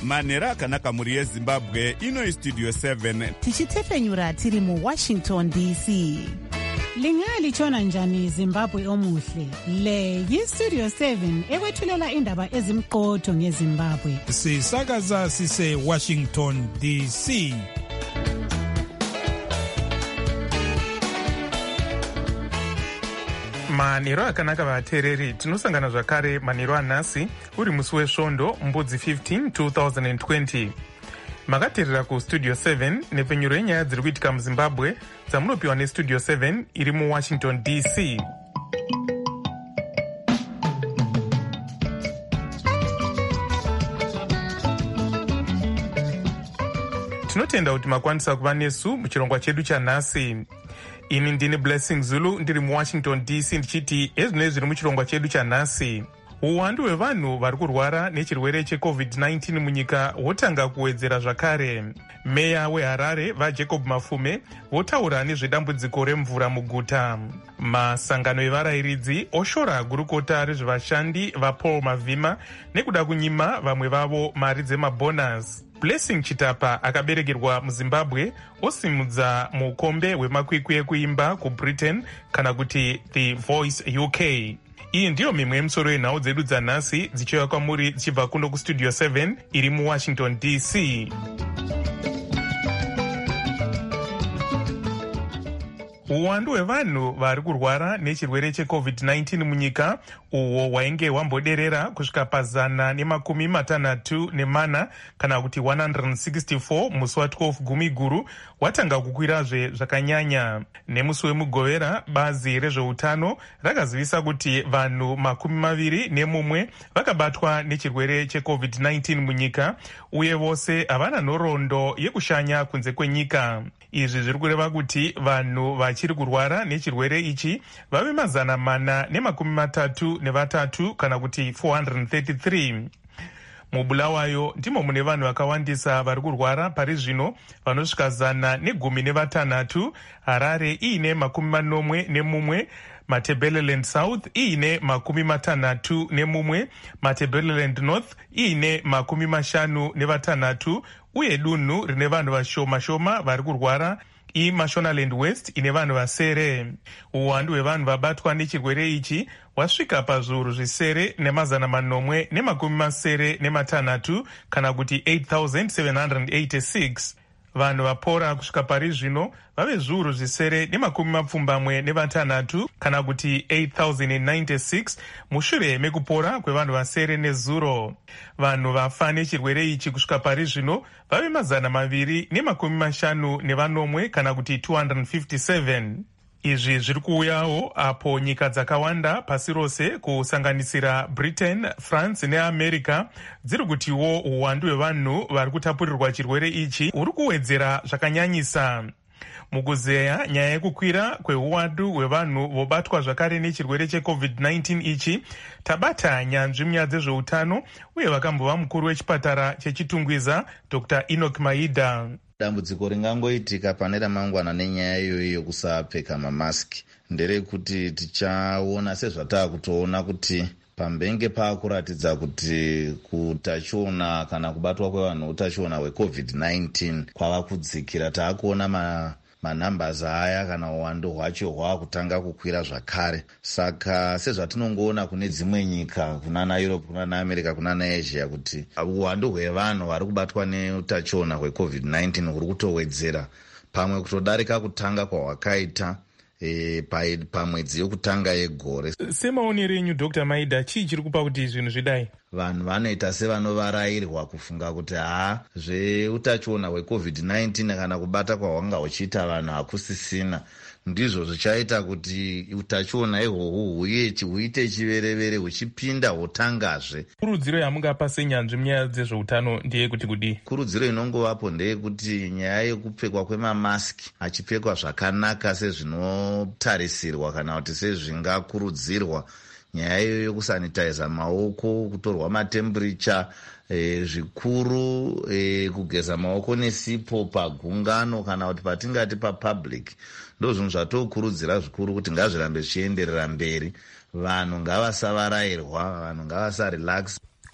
manhero akanaka mhuri yezimbabwe. Ino istudio 7 tichitefenyura tiri muWashington DC. Lingalitshona njani Zimbabwe omuhle? Le yistudio 7 ekwethulela indaba ezimqotho ngeZimbabwe. Sisakaza sise Washington DC. Manhero akanaka vateereri, tinosangana zvakare manhero anhasi uri musi wesvondo mbudzi 15 2020. Makateerera kustudio 7 nepfenyuro yenyaya dziri kuitika muZimbabwe dzamunopiwa nestudio 7 iri muWashington DC. Tinotenda kuti makwanisa kuva nesu muchirongwa chedu chanhasi. Ini ndini Blessing Zulu ndiri muWashington DC ndichiti ezvinoi zviri muchirongwa chedu chanhasi. Uwandu hwevanhu vari kurwara nechirwere cheCovid-19 munyika hotanga kuwedzera zvakare. Meya weHarare vaJacob Mafume votaura nezvedambudziko remvura muguta. Masangano evarayiridzi oshora gurukota rezvevashandi vaPaul Mavhima nekuda kunyima vamwe vavo mari dzemabhonasi. Blessing Chitapa akaberekerwa muZimbabwe osimudza mukombe wemakwikwi ekuimba kuBritain kana kuti The Voice UK. Iyi ndiyo mimwe yemisoro yenhau dzedu dzanhasi dzichiuya kwamuri dzichibva kuno kustudio 7 iri muWashington DC. Uwandu hwevanhu vari kurwara nechirwere cheCovid-19 munyika uwo wainge wamboderera kusvika pa164 kana kuti 164 musi wa12 Gumiguru watanga kukwirazve zvakanyanya. Nemusi wemugovera bazi rezveutano rakazivisa kuti vanhu 21 vakabatwa nechirwere cheCovid-19 munyika uye vose havana nhoroondo yekushanya kunze kwenyika. Izvi zviri kureva kuti vanhu vachiri kurwara nechirwere ichi vave 433 kana kuti 433. Mubulawayo ndimo mune vanhu vakawandisa vari kurwara pari zvino vanosvika 116. Harare iine 41, Matabeleland South iine 61, Matabeleland North iine 56 uye dunhu rine vanhu vashoma shoma vari kurwara iMashonaland West ine vanhu vasere. Uwandu hwevanhu vabatwa nechirwere ichi wasvika pazviuru zvisere ne186 kana kuti 8,786. Vanhu vapora kusvika pari zvino vave zviuru zvisere ne26 kana kuti 8,096 mushure mekupora kwevanhu vasere nezuro. Vanhu vafa nechirwere ichi kusvika pari zvino vave 250 kana kuti 257. Izvi zviri kuuyawo apo nyika dzakawanda pasi rose kusanganisira Britain, France neAmerica dziri kutiwo uwandu hwevanhu vari kutapurirwa chirwere ichi huri kuwedzera zvakanyanyisa. Mukuzeya nyaya yekukwira kweuwandu hwevanhu vobatwa zvakare nechirwere cheCovid-19 ichi, tabata nyanzvi munyaya dzezveutano uye vakambova mukuru wechipatara chechitungwiza Dr. Enoch Maida. Dambudziko ringangoitika pane ramangwana nenyaya iyoyi yokusapfeka mamasiki nderekuti tichaona sezvatakutoona kuti pambenge paakuratidza kuti kutachiona kana kubatwa kwevanhu utachiona hweCovid-19 kwava kudzikira. Taakuona manambers aya kana uwandu hwacho hwakutanga kukwira zvakare. Saka sezvatinongoona kune dzimwe nyika kunana Europe, kunana America, kunana Asia kuti uwandu hwevanhu vari kubatwa neutachiona hweCovid-19 huri kutowedzera, pamwe kutodarika kutanga kwahwakaita pamwedzi yokutanga yegore. Semaonero enyu Dr. Maida, chii chiri kupa kuti zvinhu zvidai? Vanhu vanoita sevanovarairwa kufunga kuti zveutachiona hweCovid-19 kana kubata kwahwanga huchiita vanhu hakusisina ndizvo zvichaita kuti utachiona ihwohwo huite chiverevere huchipinda hutangazve. Kurudziro yamungapa senyanzvi munyaya dzezveutano ndeyekuti kudii? Kurudziro inongovapo ndeyekuti nyaya yekupfekwa kwemamasiki achipfekwa zvakanaka sezvinotarisirwa kana kuti sezvingakurudzirwa, nyaya iyo yokusanitiza maoko, kutorwa matemburicha, zvikuru kugeza maoko nesipo pagungano kana kuti patingati papublic, ndozvinhu zvatokurudzira zvikuru kuti ngazvirambe zvichienderera mberi. Vanhu ngavasavarairwa, vanhu ngavasarelax.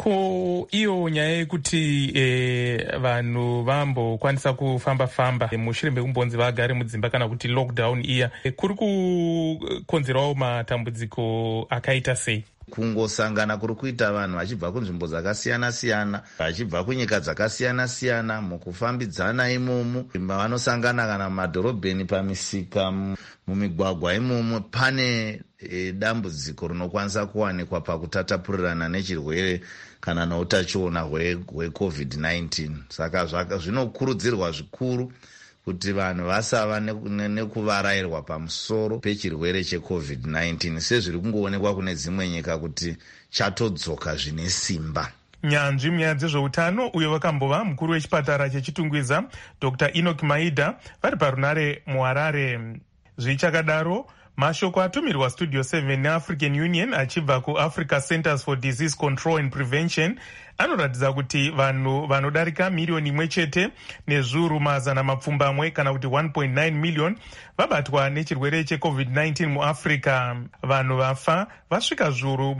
ko iyo nyaya yekuti vanhu vambokwanisa kufamba-famba mushure mekunzi vagare mudzimba kana kuti lockdown iya kuri kukonzerawo matambudziko akaita sei? Kungosangana kuri kuita vanhu vachibva kunzvimbo dzakasiyana-siyana, vachibva kunyika dzakasiyana-siyana, mukufambidzana imomo vanosangana kana mumadhorobheni, pamisika, mumigwagwa imomo, pane dambudziko rinokwanisa kuwanikwa pakutatapurirana nechirwere kana neutachiona hweCovid-19. Saka zvinokurudzirwa zvikuru kuti vanhu vasava nekuvarayirwa pamusoro pechirwere cheCovid-19 sezviri kungoonekwa kune dzimwe nyika kuti chatodzoka zvine simba. Nyanzvi munyaya dzezveutano uyo vakambova mukuru wechipatara chechitungwiza Dr. Enoch Maida vari parunare muHarare. Zvichakadaro, mashoko atumirwa Studio 7 neAfrican Union achibva kuAfrica Centers for Disease Control and Prevention anoratidza kuti vanhu vanodarika miriyoni imwe chete nezviuru mazana mapfumbamwe kana kuti 1.9 million vabatwa nechirwere cheCovid-19 muAfrica. Vanhu vafa vasvika zviuru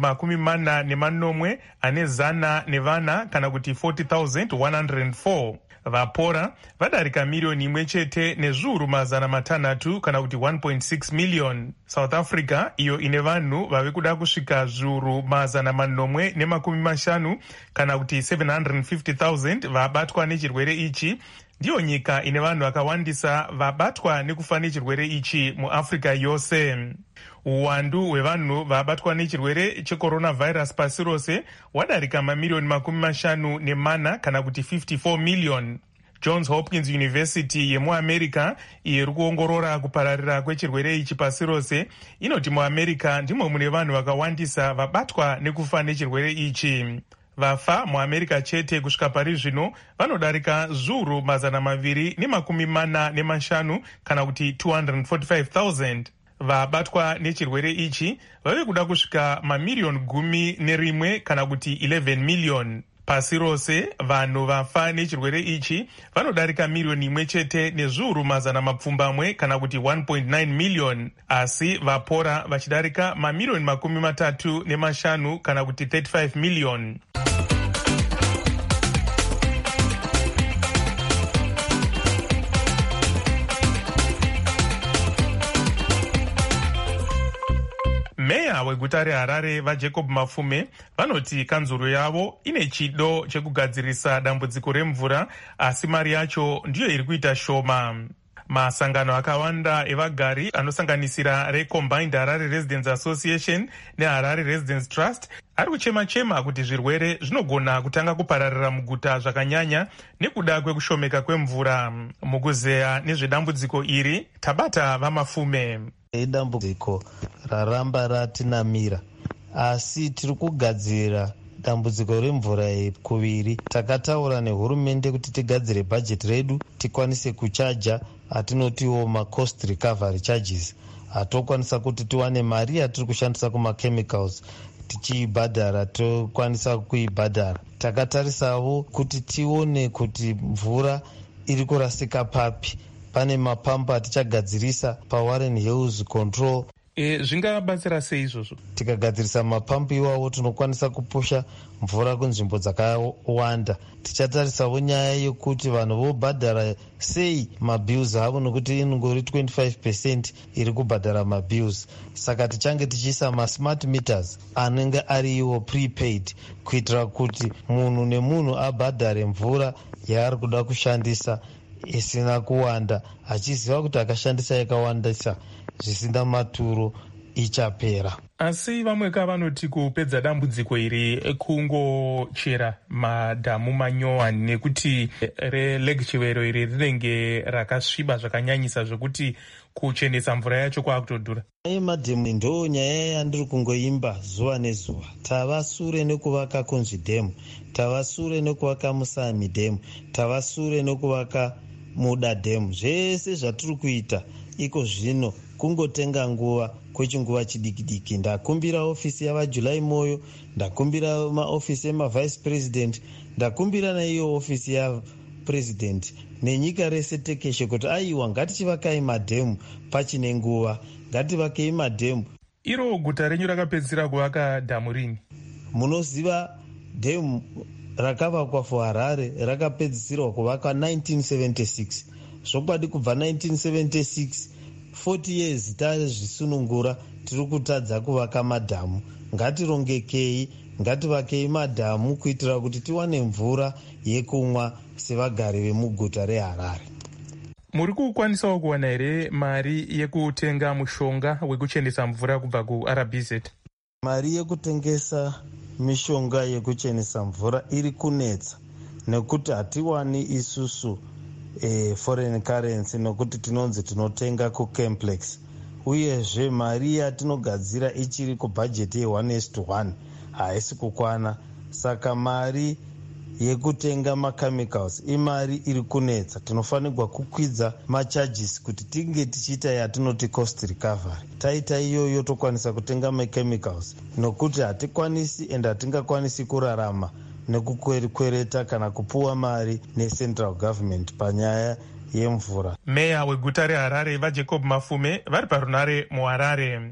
40 ane zana nevana kana kuti 40,104. Vapora vadarika miriyoni imwe chete nezviuru mazana matanhatu kana kuti 1.6 million. South Africa iyo ine vanhu vave kuda kusvika zviuru mazana 450 kana kuti 750,000 vabatwa nechirwere ichi, ndiyo nyika ine vanhu vakawandisa vabatwa nekufa nechirwere ichi muAfrica yose. Uwandu hwevanhu vabatwa nechirwere checoronavirus pasi rose wadarika mamiriyoni 54 kana kuti 54 million. Johns Hopkins University yemuAmerica iri kuongorora kupararira kwechirwere ichi pasi rose inoti muAmerica ndimo mune vanhu vakawandisa vabatwa nekufa nechirwere ichi. Vafa muAmerica chete kusvika pari zvino vanodarika zviuru 245 kana kuti 245,000. Vabatwa nechirwere ichi vave kuda kusvika mamiriyoni 11 kana kuti 11 million. Pasi rose vanhu vafa nechirwere ichi vanodarika miriyoni imwe chete nezviuru mazana mapfumbamwe kana kuti 1.9 million, asi vapora vachidarika mamiriyoni 35 kana kuti 35 million. Meya weguta reHarare vaJacob Mafume vanoti kanzuro yavo ine chido chekugadzirisa dambudziko remvura, asi mari yacho ndiyo iri kuita shoma. Masangano akawanda evagari anosanganisira reCombined Harare Residents Association neHarare Residents Trust ari kuchema-chema kuti zvirwere zvinogona kutanga kupararira muguta zvakanyanya nekuda kwekushomeka kwemvura. Mukuzeya nezvedambudziko iri tabata vaMafume. Idambudziko raramba ratinamira, asi tiri kugadzira dambudziko remvura kuviri. Takataura nehurumende kuti tigadzire bhajeti redu tikwanise kuchaja atinotiwo macost recovery charges, atokwanisa kuti tiwane mari yatiri kushandisa kumachemicals tichiibhadhara tokwanisa kuibhadhara. Takatarisawo kuti tione kuti mvura iri kurasika papi. Pane mapampa tichagadzirisa paWarren Hills Control. Zvingabatsira sei izvozvo? Tikagadzirisa mapampu iwawo tinokwanisa kupusha mvura kunzvimbo dzakawanda. Tichatarisawo nyaya yekuti vanhu vobhadhara sei mabills avo, nokuti inongori 25% iri kubhadhara mabills. Saka tichange tichiisa masmart meters anenge ari iwo prepaid, kuitira kuti munhu nemunhu abhadhare mvura yaari kuda kushandisa isina kuwanda, achiziva kuti akashandisa yakawandisa zvisina maturo ichapera. Asi vamwe vanoti kupedza dambudziko iri kungochera madhamu manyowani, nekuti relake chivero iri rinenge rakasviba zvakanyanyisa zvokuti kuchenesa mvura yacho kwakutodhura. Madhamu ndo nyaya yandiri kungoimba zuva nezuva. Tava sure nekuvaka Konzvi dhemu, tava sure nekuvaka Musami dhemu, tava sure nekuvaka Muda dhemu. Zvese zvatiri kuita iko zvino kungotenga nguva kwechinguva chidiki-diki. Ndakumbira ofisi yavaJulai Moyo, ndakumbira maofisi emavice president, ndakumbira naiyo ofisi yapresident nenyika rese tekeshe kuti aiwa ngatichivakai madhemu pachine nguva, ngativakei madhemu. Iro guta renyu rakapedzisira kuvaka dhamu rini? Munoziva dhemu rakavakwa for Harare rakapedzisirwa kuvakwa 1976. Zvokwadi kubva 1976 40 years tazvisunungura tiri kutadza kuvaka madhamu. Ngatirongekei, ngativakei madhamu kuitira kuti tiwane mvura yekumwa sevagari vemuguta reHarare. Muri kukwanisawo kuwana here mari yekutenga mushonga wekuchenesa mvura kubva kuRBZ? Mari yekutengesa mishonga yekuchenesa mvura iri kunetsa nekuti hatiwani isusu foreign currency nokuti tinonzi tinotenga kuCamplex. Uyezve mari yatinogadzira ichiri kubhajeti ye1:1 haisi kukwana. Saka mari yekutenga machemicals imari iri kunetsa. Tinofanirwa kukwidza macharges kuti tinge tichiita yatinoti cost recovery. Taita iyoyo tokwanisa kutenga machemicals nokuti hatikwanisi and hatingakwanisi kurarama nekukwereta kana kupuwa mari necentral government panyaya yemvura. Meya weguta reHarare vaJacob Mafume vari parunare muHarare.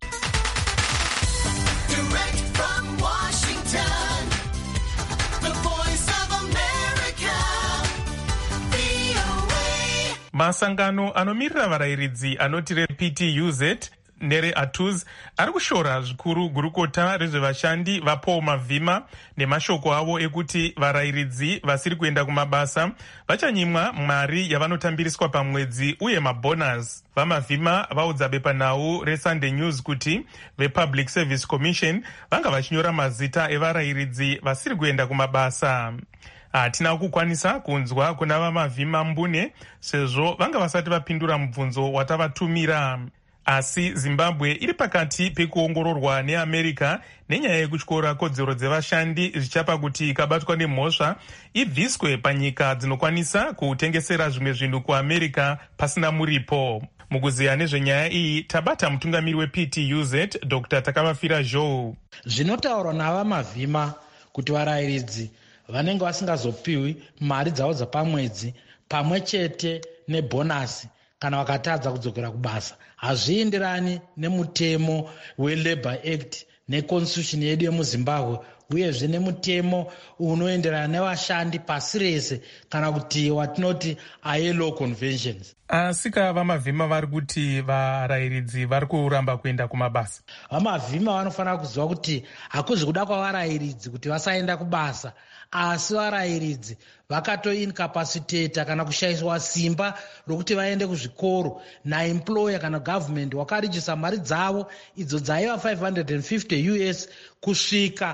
Masangano anomirira varayiridzi anoti rePTUZ nereATUZ ari kushora zvikuru gurukota rezvevashandi vaPaul Mavhima nemashoko avo ekuti varayiridzi vasiri kuenda kumabasa vachanyimwa mari yavanotambiriswa pamwedzi uye mabonus. VaMavhima vaudza bepanhau reSunday News kuti vePublic Service Commission vanga vachinyora mazita evarayiridzi vasiri kuenda kumabasa. Hatina kukwanisa kunzwa kuna vaMavhima mbune sezvo vanga vasati vapindura mubvunzo watavatumira. Asi Zimbabwe iri pakati pekuongororwa neAmerica nenyaya yekutyora kodzero dzevashandi zvichapa kuti ikabatwa nemhosva ibviswe panyika dzinokwanisa kutengesera zvimwe zvinhu kuAmerica pasina muripo. Mukuziya nezvenyaya iyi tabata mutungamiri wePTUZ Dr. Takavafira Joe. Zvinotaurwa navaMavhima kuti varayiridzi vanenge vasingazopiwi mari dzavo dzapamwedzi pamwe chete nebhonasi kana vakatadza kudzokera kubasa hazvienderani nemutemo weLabour Act neconstitution yedu yemuZimbabwe uyezve nemutemo unoenderana nevashandi pasi rese kana kuti watinoti ILO conventions. Asika vaMavhima vari kuti varayiridzi vari kuramba kuenda kumabasa. VaMavhima vanofanira kuziva kuti hakuzi kuda kwavarayiridzi kuti vasaenda kubasa, asi varayiridzi vakatoincapacitata kana kushayiswa simba rokuti vaende kuzvikoro naemployer kana government wakarijisa mari dzavo idzo dzaiva $550 kusvika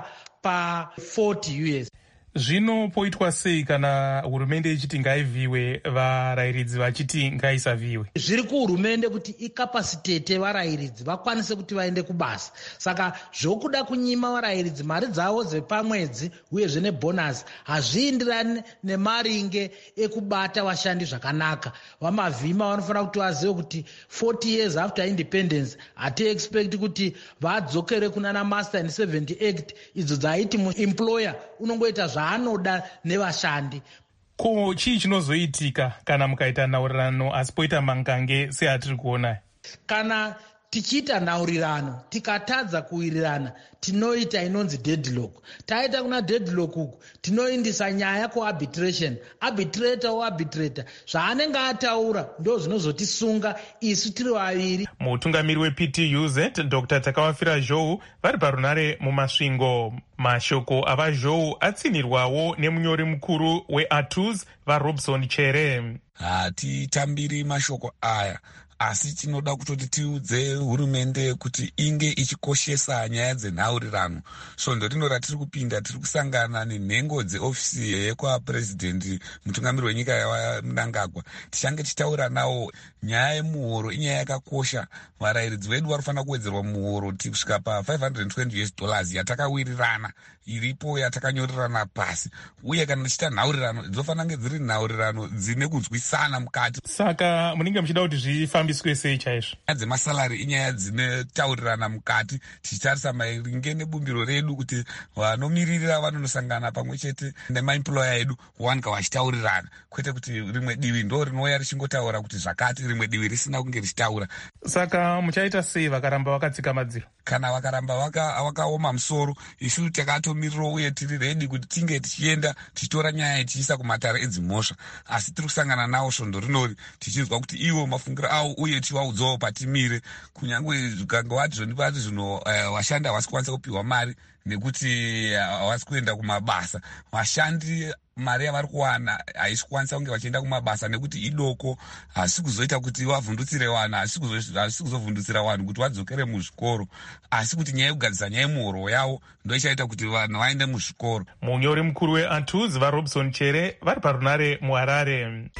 pa$40. Zvino poitwa sei kana hurumende ichiti ngaivhiwe varayiridzi vachiti ngaisavhiwe? Zviri kuhurumende kuti ikapacitate varayiridzi vakwanise kuti vaende kubasa. Saka zvokuda kunyima varayiridzi mari dzavo dzepamwedzi uyezve nebhonasi hazvienderani nemaringe ekubata vashandi zvakanaka. VaMavhima vanofanira kuti vazive kuti 40 years after independence hati-expect kuti vadzokere kunana Master and 70 Act idzo dzaiti muemployer unongoita zvaanoda nevashandi. Ko chii chinozoitika kana mukaita nhaurirano asi poita mangange seatiri kuona? Kana tichiita nhaurirano tikatadza kuwirirana tinoita inonzi deadlock. Taita kuna deadlock uku tinoindisa nyaya kuarbitration. Arbitrator oarbitrata zvaanenge ataura ndo zvinozotisunga isu tiri vaviri. Mutungamiri wePTUZ Dr. Takavafira Joe vari parunare mumasvingo. Mashoko avaJoe atsinirwawo nemunyori mukuru weATUZ vaRobson Chere. Hatitambiri mashoko aya, asi tinoda kutoti tiudze hurumende kuti inge ichikoshesa nyaya dzenhaurirano. Svondo rino ratiri kupinda tiri kusangana nenhengo dzeofisi yekwapurezidendi mutungamiri wenyika yaMnangagwa. Tichange tichitaura nawo nyaya yemuhoro inyaya yakakosha. Varayiridzi vedu vanofanira kuwedzerwa muhoro kusvika pa$520 yatakawirirana iripo yatakanyorerana pasi. Uye kana tichita nhaurirano dzinofanira kunge dziri nhaurirano dzine kunzwisana mukati. Saka munenge muchida kuti zvifambiswe sei chaizvo? Nyaya dzemasalari inyaya dzinotaurirana mukati, tichitarisa maringe nebumbiro redu kuti vanomiririra vanonosangana pamwe chete nemaemployer edu wanga vachitaurirana, kwete kuti rimwe divi ndo rinouya richingotaura kuti zvakati rimwe divi risina kunge richitaura. Saka muchaita sei vakaramba vakadzika madziro? Kana vakaramba vakaoma musoro, isu takatomiriro uye tiri redi kuti tinge tichienda tichitora nyaya tichiisa kumatare edzimhosva, asi tiri kusangana nawo svondo rinori tichinzwa kuti ivo mafungiro avo uye tivaudzawo patimire, kunyange zvikanga wati zvonipati zvino vashandi havasi kukwanisa kupiwa mari nekuti havasi kuenda kumabasa. Vashandi mari yavari kuwana haisi kukwanisa kunge vachienda kumabasa nekuti idoko, hasi kuzoita kuti vavhundutsire vanhu, hasi kuzovhundutsira vanhu kuti vadzokere muzvikoro, asi kuti nyaya yekugadzisa nyaya yemuhoro yavo ndo ichaita kuti vanhu vaende muzvikoro. Munyori mukuru weANTUZ vaRobson Chere vari parunare muHarare.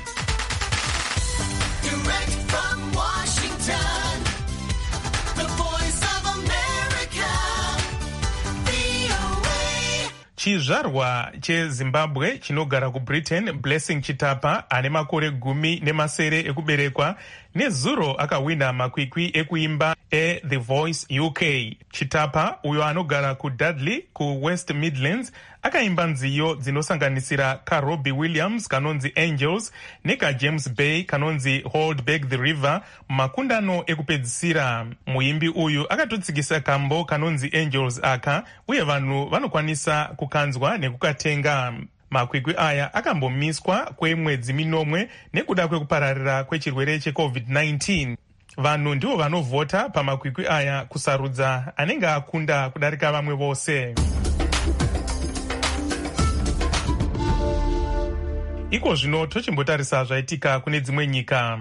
Chizvarwa cheZimbabwe chinogara kuBritain, Blessing Chitapa ane makore 17 ekuberekwa nezuro akawina makwikwi ekuimba The Voice UK. Chitapa uyo anogara kuDudley kuWest Midlands akaimba nziyo dzinosanganisira kaRobbie Williams kanonzi Angels nekaJames Bay kanonzi Hold Back the River mumakundano ekupedzisira. Muimbi uyu akatotsikisa kambo kanonzi Angels aka uye vanhu vanokwanisa kukanzwa nekukatenga. Makwikwi aya akambomiswa kwemwedzi minomwe nekuda kwekupararira kwechirwere cheCovid-19. Vanhu ndivo vanovhota pamakwikwi aya kusarudza anenge akunda kudarika vamwe vose. Iko zvino tochimbotarisa zvaitika kune dzimwe nyika.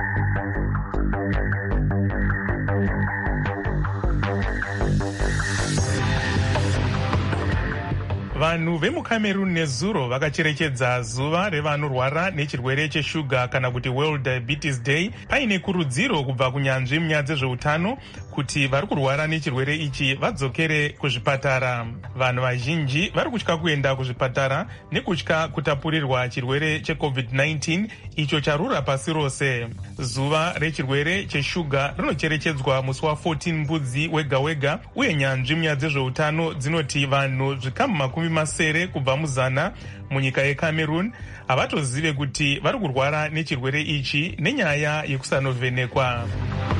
Vanhu vemuCameroon nezuro vakacherechedza zuva revanorwara nechirwere cheshuga kana kuti World Diabetes Day paine kurudziro kubva kunyanzvi munyaya dzezveutano kuti vari kurwara nechirwere ichi vadzokere kuzvipatara. Vanhu vazhinji vari kutya kuenda kuzvipatara nekutya kutapurirwa chirwere cheCovid-19 icho charura pasi rose. Zuva rechirwere cheshuga rinocherechedzwa musi wa14 mbudzi wega wega uye nyanzvi munyaya dzezveutano dzinoti vanhu zvikamu 70 kubva muzana munyika yeCameroon havatozive kuti vari kurwara nechirwere ichi nenyaya yekusanovhenekwa.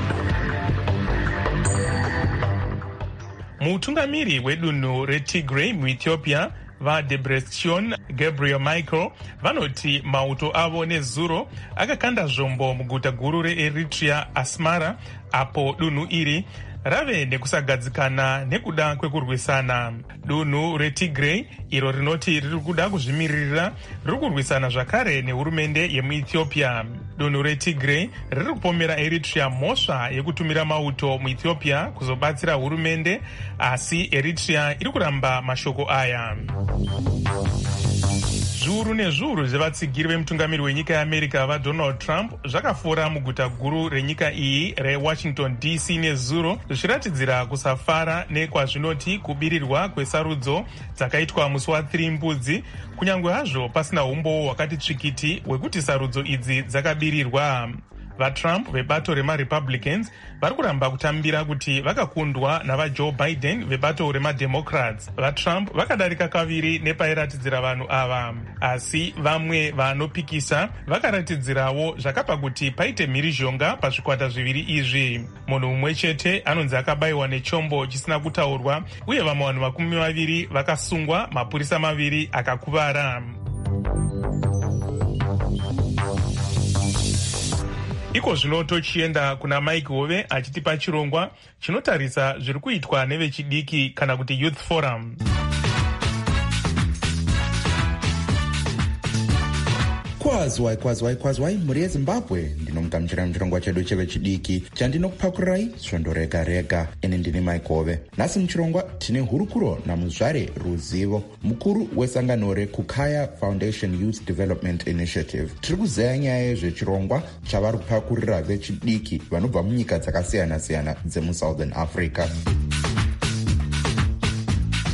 Mutungamiri wedunhu reTigray muEthiopia vaDebretsion Gabriel Michael vanoti mauto avo nezuro akakanda zvombo muguta guru reEritrea Asmara, apo dunhu iri rave nekusagadzikana nekuda kwekurwisana. Dunhu reTigray iro rinoti riri kuda kuzvimiririra riri kurwisana zvakare nehurumende yemuEthiopia. Dunhu reTigray riri kupomera Eritrea mhosva yekutumira mauto muEthiopia kuzobatsira hurumende, asi Eritrea iri kuramba mashoko aya. Zviuru nezviuru zvevatsigiri vemutungamiri wenyika yeAmerica vaDonald Trump zvakafora muguta guru renyika iyi reWashington DC nezuro zvichiratidzira kusafara nekwazvinoti kubirirwa kwesarudzo dzakaitwa musi wa3 mbudzi, kunyange hazvo pasina umbowo hwakati tsvikiti hwekuti sarudzo idzi dzakabirirwa. VaTrump vebato remaRepublicans vari kuramba kutambira kuti vakakundwa navaJoe Biden vebato remaDemocrats. VaTrump vakadarika kaviri nepairatidzira vanhu ava, asi vamwe vanopikisa vakaratidzirawo zvakapa kuti paite mhirizhonga pazvikwata zviviri izvi. Munhu mumwe chete anonzi akabayiwa nechombo chisina kutaurwa uye vamwe vanhu 20 vakasungwa, mapurisa 2 akakuvara. Iko zvino tochienda kuna Mike Hove achitipa chirongwa chinotarisa zviri kuitwa nevechidiki kana kuti Youth Forum. Kwazwai mhuri yeZimbabwe, ndinomugamuchira muchirongwa chedu chevechidiki chandinokupakurirai svondo rega rega. Ini ndini Mike Hove. Nhasi muchirongwa tine hurukuro namuzvare Ruzivo, mukuru wesangano reKukaya Foundation Youth Development Initiative. Tiri kuzeya nyaya yezvechirongwa chavari kupakurira vechidiki vanobva munyika dzakasiyana siyana dzemuSouthern Africa.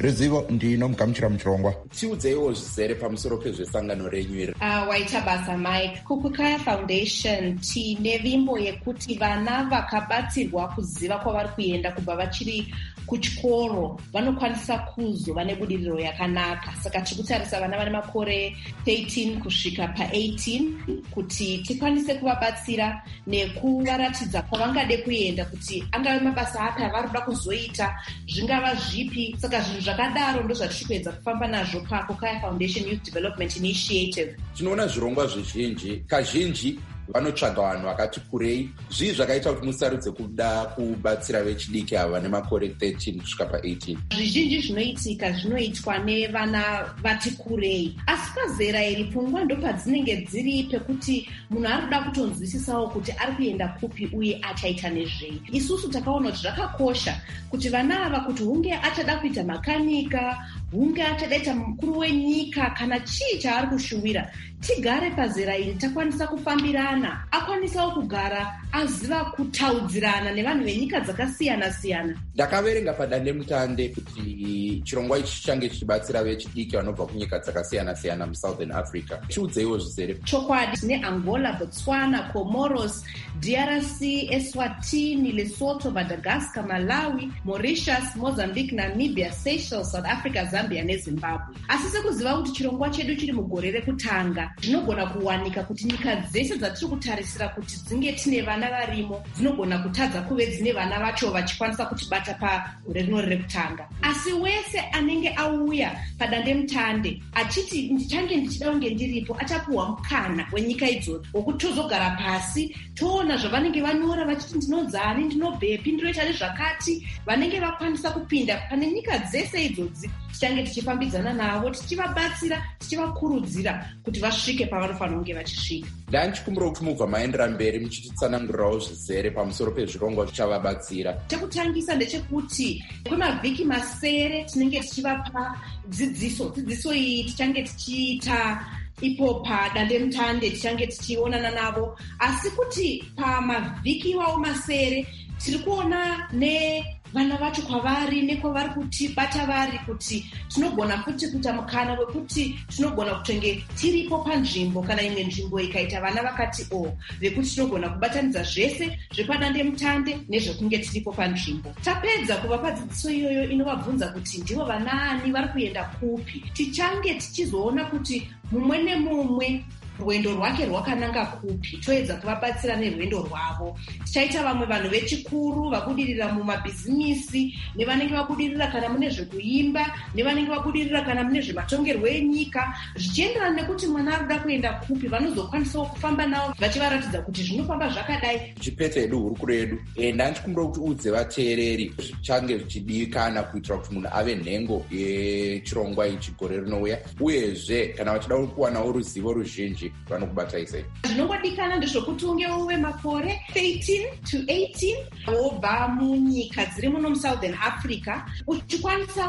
Ruzivo ndino mugamuchira muchirongwa. Tiudzeiwo zvizere pamusoro pezvesangano renyu iri. Waita basa Mike. Kukukaya Foundation tine vimbo yekuti vana vakabatsirwa kuziva kwavari kuenda kubva vachiri kuchikoro vanokwanisa kuzova nebudiriro yakanaka. Saka tikutarisa vana vane makore 13 kusvika pa18 kuti tikwanise kuvabatsira nekuvaratidza kwavangade kuenda, kuti angave mabasa api avari kuda kuzoita, zvingava zvipi. Saka zvinhu zvakadaro ndo zvatiri kuedza kufamba nazvo paKukaya Foundation Youth Development Initiative. Tinoona zvirongwa zvizhinji, kazhinji vanotsvaga vanhu vakati kurei. Zvii zvakaita kuti musarudze kuda kubatsira vechidiki ava vane makore 13 kusvika pa18? Zvizhinji zvinoitika zvinoitwa nevana vati kurei, asi pazera iri pfungwa ndo padzinenge dziri pekuti munhu ari kuda kutonzwisisawo kuti ari kuenda kupi uye achaita nezvei. Isusu takaona kuti zvakakosha kuti vana ava, kuti hunge achada kuita makanika, hunge achada kuita mukuru wenyika, kana chii chaari kushuvira, tigare pazera iri takwanisa kufambirana, akwanisawo kugara aziva kutaudzirana nevanhu venyika dzakasiyana-siyana. Ndakaverenga padandemutande kuti chirongwa ichi chichange chichibatsira vechidiki vanobva kunyika dzakasiyana-siyana muSouthern Africa. Chiudzeiwo zvizere. Chokwadi, tine Angola, Botswana, Comoros, DRC, Eswatini, Lesotho, Madagascar, Malawi, Mauritius, Mozambique, Namibia, Seychelles, South Africa, Zambia neZimbabwe. Asi sekuziva kuti chirongwa chedu chiri mugore rekutanga, zvinogona kuwanika kuti nyika dzese dzatiri kutarisira kuti dzinge tine vana varimo dzinogona kutadza kuve dzine vana vacho vachikwanisa kutibata pagore rino rekutanga. Asi wese anenge auya padandemutande achiti ndichange ndichida kunge ndiripo, achapuhwa mukana wenyika idzodzo wokuti tozogara pasi toona zvavanenge vanyora vachiti ndinonzani, ndinobhepi, ndinoita nezvakati. Vanenge vakwanisa kupinda pane nyika dzese idzodzi tichange tichifambidzana navo, tichivabatsira, tichivakurudzira kuti vasvike pavanofanira kunge vachisvika. Ndanchikumbira kuti mubva maendera mberi muchititsanangurirawo zvizere pamusoro pezvirongwa zvichavabatsira. Chekutangisa ndechekuti kwemavhiki masere tinenge tichivapa dzidziso iyi tichange tichiita ipo padandemutande, tichange tichionana navo. Asi kuti pamavhiki iwawo masere tiri kuona vana vacho kwavari nekwavari kutibata vari, kuti tinogona futi kuita mukana wekuti tinogona kutenge tiripo panzvimbo, kana imwe nzvimbo ikaita vana vakati vekuti tinogona kubatanidza zvese zvepadandemutande nezvekunge tiripo panzvimbo. Tapedza kuvapa dzidziso iyoyo inovabvunza kuti ndivo vanaani, vari kuenda kupi, tichange tichizoona kuti mumwe nemumwe rwendo rwake rwakananga kupi, toedza kuvabatsira nerwendo rwavo. Tichaita vamwe vanhu vechikuru vabudirira mumabhizimisi, nevanenge vabudirira kana mune zvekuimba, nevanenge vabudirira kana mune zvematongerwo enyika, zvichienderana nekuti mwana ari kuda kuenda kupi, vanozokwanisawo kufamba navo vachivaratidza kuti zvinofamba zvakadai. Chipete edu hurukuro yedu, ndanchikumbira kuti udze vateereri zvichange zvichidikana kuitira kuti munhu ave nhengo yechirongwa ichi gore rinouya, uyezve kana vachida kuwanawo ruzivo ruzhinji vanokubatai sei? Zvinongodikana ndezvokuti unge uve makore 13 to 18 wobva munyika dziri muno muSouthern Africa, uchikwanisa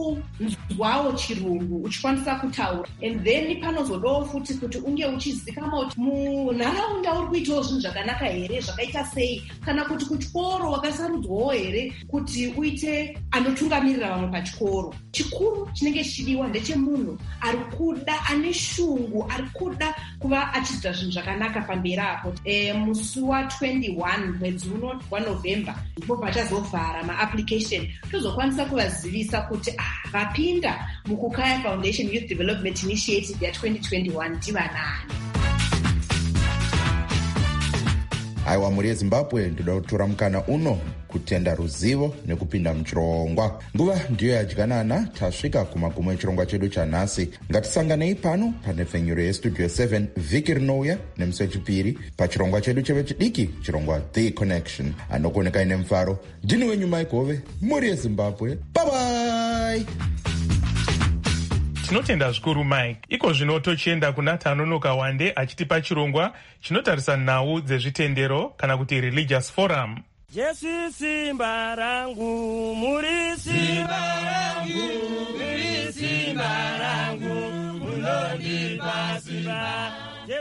kunzwawo chirungu, uchikwanisa kutaura, and then panozodawo futi kuti unge uchizikanwa kuti munharaunda uri kuitawo zvinhu zvakanaka here, zvakaita sei, kana kuti kuchikoro wakasarudzwawo here kuti uite anotungamirira vamwe pachikoro. Chikuru chinenge chichidiwa ndechemunhu ari kuda, ane shungu, ari kuda kuva achiita zvinhu zvakanaka pamberi apo. Musi wa21 mwedzi uno waNovemba ndipo pachazovhara maapplication, tozokwanisa kuvazivisa kuti vapinda muKukaya Foundation Youth Development Initiative ya2021 ndivanani. Aiwa, muri yeZimbabwe ndoda kutora mukana uno kutenda ruzivo nekupinda muchirongwa. Nguva ndiyo yadyanana, tasvika kumagumo echirongwa chedu chanhasi. Ngatisanganei pano panepfenyuro yestudio 7 vhiki rinouya nemusi wechipiri pachirongwa chedu chevechidiki, chirongwa The Connection. Anokuoneka ine mufaro, ndini wenyu Mike Hove, muri yeZimbabwe. Bye bye. Tinotenda zvikuru Mike. Iko zvino tochienda kuna Tanonoka Wande achitipa chirongwa chinotarisa nhau dzezvitendero kana kuti religious forum. Jesu simba rangu, muri simba rangu, muri simba rangu, munondipa simba.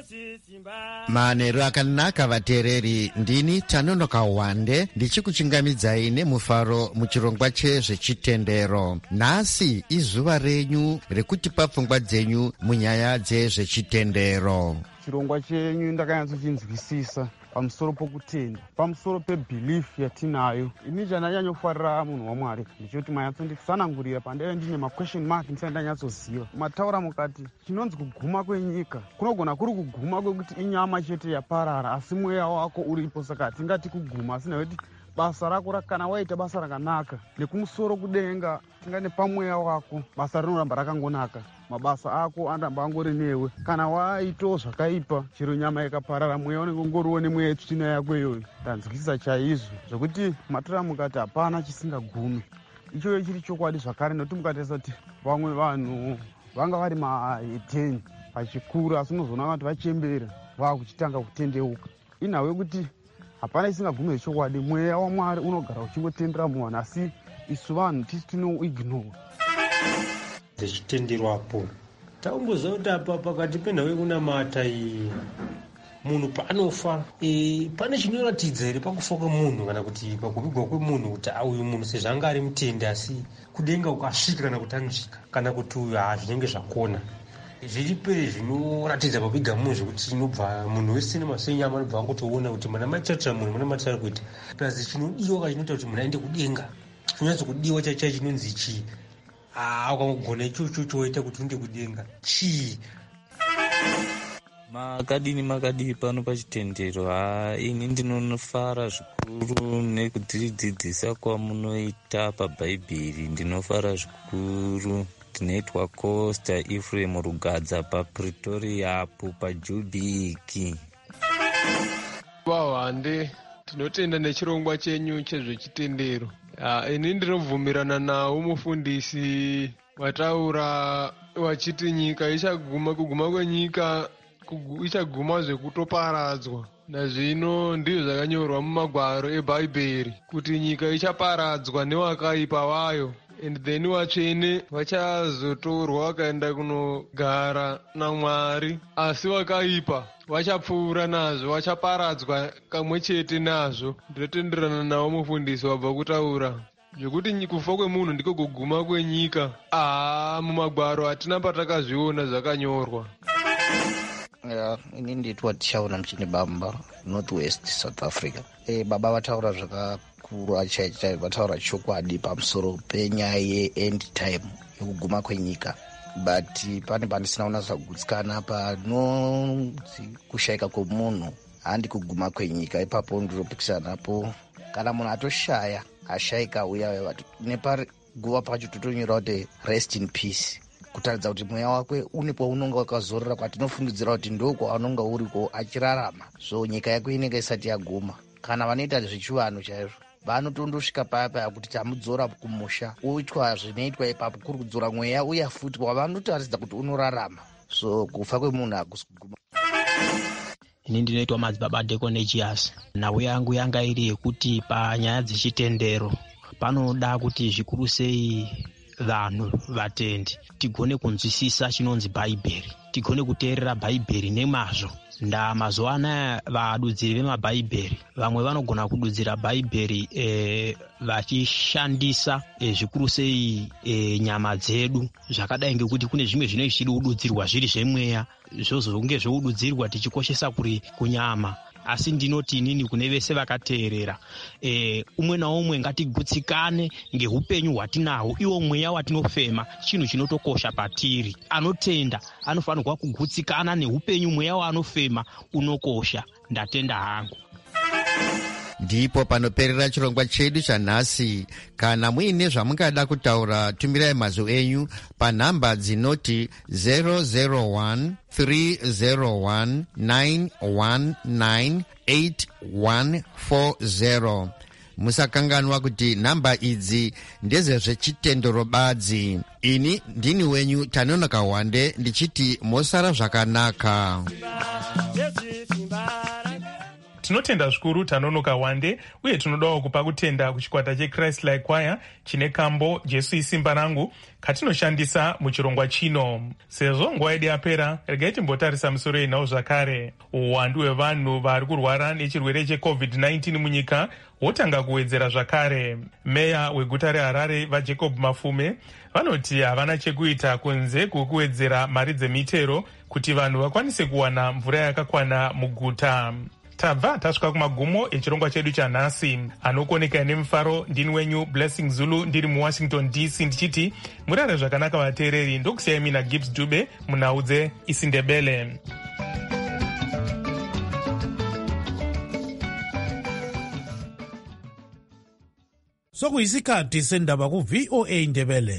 manheru akanaka vateereri, ndini Tanonoka Wande ndichikuchingamidzai nemufaro muchirongwa chezvechitendero. Nhasi izuva renyu rekutipa pfungwa dzenyu munyaya dzezvechitendero. Chirongwa chenyu ndakanyatsochinzwisisa pamusoro pokutenda, pamusoro pebelief yatinayo. Ini chandanyatsofarira munhu waMwari ndichoti manyatsonditsanangurira pandaive ndine maquestion mark ndisati ndanyatsoziva. Mataura mukati chinonzi kuguma kwenyika kunogona kuri kuguma kwekuti inyama chete yaparara asi mweya wako uripo. Saka tingati kuguma asina kuti basa rako kana waita basa rakanaka nekumusoro kudenga, tingane pamweya wako basa rinoramba rakangonaka, mabasa ako andaramba angori newe. Kana waitawo zvakaipa chero nyama ikaparara, mweya unenge ungoriwo nemweya tsvina yako iyoyo. Tanzwisisa chaizvo zvokuti matora mukati hapana chisingagumi. Ichoyo chiri chokwadi zvakare, nokuti mukatarisa kuti vamwe vanhu vanga vari ma10 pachikura asi unozoona kuti vachembera vakuchitanga kutendeuka. Inhau yekuti hapana isingagumi zvechokwadi. Mweya waMwari unogara uchingotendera muvanhu asi isu vanhu tisi tinoignore. Zvichitenderwapo taumboziva kuti apa pakati penhau yekunamata iyi munhu paanofa pane chinoratidza here pakufa kwemunhu kana kuti pakuvigwa kwemunhu kuti uyu munhu sezvanga ari mutende asi kudenga ukasvika kana kuti anosvika kana kuti uyu zvinenge zvakona zviripo zvinoratidza pakuviga munhu zvekuti inobva munhu wese nemasenyama anobva angotoona kuti mana maitatira munhu mana matira kuita plus chinodiwa kachinoita kuti munhu aende kudenga chinonyatsokudiwa chaichai chinonzi chii ukangogona ichocho choita kuti unge kudenga chii. Makadini pano pachitendero. Ini ndinofara zvikuru nekudzidzisa kwamunoita paBhaibheri. Ndinofara zvikuru. Tinoitwa Costa Ephraim Rugadza paPretoria apo paJubiki. Wande tinotenda nechirongwa chenyu chezvechitendero. Ini ndinobvumirana nawo mufundisi wataura wachiti nyika kuguma kwenyika ichaguma zvekutoparadzwa. Nazvino ndizvo zvakanyorwa mumagwaro eBhaibheri kuti nyika ichaparadzwa newakaipa wayo, and then vatsvene vachazotorwa vakaenda kunogara naMwari, asi vakaipa vachapfuura nazvo, vachaparadzwa kamwe chete nazvo. Ndinotenderana nawo mufundisi wabva kutaura zvekuti kufa kwemunhu ndiko kuguma kwenyika. Mumagwaro hatina patakazviona zvakanyorwa. Ini nditwa Tishaona Mchini Bamba, Northwest South Africa. Baba vataura zvakakura chaichai, vataura chokwadi pamusoro penyaya ye-end time yekuguma kwenyika. But pane pandisina kunasa kugutsikana panonzi kushaika kwemunhu handi kuguma kwenyika. Ipapo ndiropikisanapo kana munhu atoshaya ashaika uya nepaguva pacho totonyora kuti rest in peace, kutaridza kuti mweya wake une paunonga wakazorora kwatinofungidzira kuti ndokwaunonga uriko achirarama. So nyika yako inenge isati yaguma. Kana vanoita zvechivanhu chaizvo vanotondosvika paya kuti tamudzora kumusha uitwa zvinoitwa ipapo kuri kudzora mweya uya futi wavanotaridza kuti unorarama. So kufa kwemunhu hakusi kuguma. Ini ndinoitwa Madzibaba Deconetius. Nhau yangu yanga iri yekuti panyaya dzechitendero panoda kuti zvikuru sei vanhu vatendi tigone kunzwisisa chinonzi Bhaibheri, tigone kuteerera Bhaibheri nemazvo. Mazuva anaya vadudziri vemabhaibheri vamwe vanogona kududzira Bhaibheri vachishandisa zvikuru sei nyama dzedu, zvakadai ngekuti kune zvimwe zvine zvichida kududzirwa zviri zvemweya zvozonge zvoududzirwa tichikoshesa kuri kunyama. Asi ndinoti inini kune vese vakateerera, umwe naumwe ngatigutsikane ngeupenyu hwatinahwo. Iwo mweya watinofema chinhu chinotokosha patiri. Anotenda anofanirwa kugutsikana neupenyu mweya waanofema unokosha. Ndatenda hangu. Ndipo panoperera chirongwa chedu chanhasi. Kana muine zvamungada kutaura, tumirai mazwi enyu panhamba dzinoti 001 301 919 8140. Musakanganwa kuti nhamba idzi ndezvezvechitendero badzi. Ini ndini wenyu Tanonoka Wande ndichiti mosara zvakanaka. Tinotenda zvikuru Tanonoka Wande uye tinodawo kupa kutenda kuchikwata cheChrist Like Choir chine kambo Jesu isimba rangu katinoshandisa muchirongwa chino. Sezvo nguva yedu yapera, regai timbotarisa musoro yenhau zvakare. Uwandu hwevanhu vari kurwara nechirwere cheCovid-19 munyika hotanga kuwedzera zvakare. Meya weguta reHarare vaJacob Mafume vanoti havana chekuita kunze kwekuwedzera mari dzemitero kuti vanhu vakwanise kuwana mvura yakakwana muguta. Tabva tasvika kumagumo echirongwa chedu chanhasi. Anokoneka nemufaro ndini wenyu Blessing Zulu ndiri muWashington DC ndichiti murare zvakanaka vateereri. Ndokusiyai mina Gibbs Dube munhau dzeIsindebele. Sokuyisikhathi sendaba ku VOA Ndebele.